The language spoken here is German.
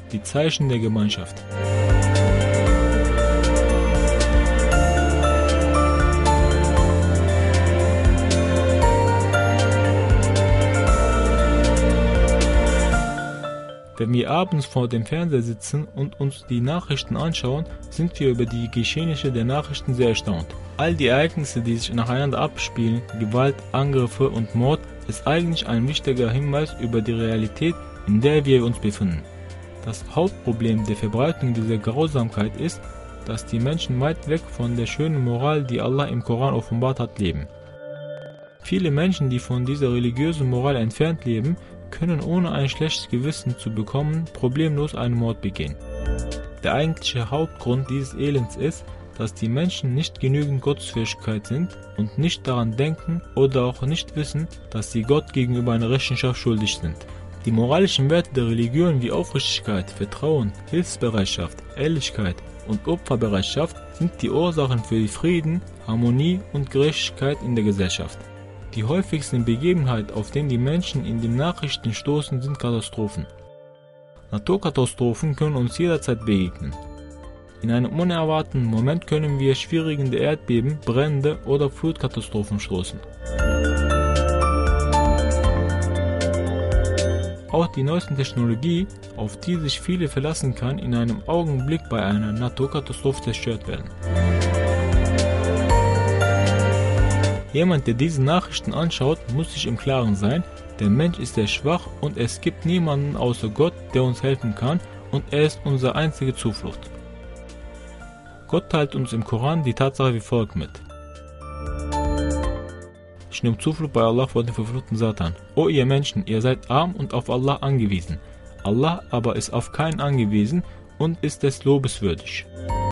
die Zeichen der Gemeinschaft. Wenn wir abends vor dem Fernseher sitzen und uns die Nachrichten anschauen, sind wir über die Geschehnisse der Nachrichten sehr erstaunt. All die Ereignisse, die sich nacheinander abspielen, Gewalt, Angriffe und Mord, ist eigentlich ein wichtiger Hinweis über die Realität, in der wir uns befinden. Das Hauptproblem der Verbreitung dieser Grausamkeit ist, dass die Menschen weit weg von der schönen Moral, die Allah im Koran offenbart hat, leben. Viele Menschen, die von dieser religiösen Moral entfernt leben, können ohne ein schlechtes Gewissen zu bekommen problemlos einen Mord begehen. Der eigentliche Hauptgrund dieses Elends ist, dass die Menschen nicht genügend Gottesfürchtigkeit sind und nicht daran denken oder auch nicht wissen, dass sie Gott gegenüber eine Rechenschaft schuldig sind. Die moralischen Werte der Religion wie Aufrichtigkeit, Vertrauen, Hilfsbereitschaft, Ehrlichkeit und Opferbereitschaft sind die Ursachen für die Frieden, Harmonie und Gerechtigkeit in der Gesellschaft. Die häufigsten Begebenheiten, auf denen die Menschen in den Nachrichten stoßen, sind Katastrophen. Naturkatastrophen können uns jederzeit begegnen. In einem unerwarteten Moment können wir schwierige Erdbeben, Brände oder Flutkatastrophen stoßen. Auch die neueste Technologie, auf die sich viele verlassen kann, in einem Augenblick bei einer Naturkatastrophe zerstört werden. Jemand, der diese Nachrichten anschaut, muss sich im Klaren sein, der Mensch ist sehr schwach und es gibt niemanden außer Gott, der uns helfen kann, und er ist unsere einzige Zuflucht. Gott teilt uns im Koran die Tatsache wie folgt mit: Ich nehme Zuflucht bei Allah vor dem verfluchten Satan. O ihr Menschen, ihr seid arm und auf Allah angewiesen. Allah aber ist auf keinen angewiesen und ist des Lobes würdig.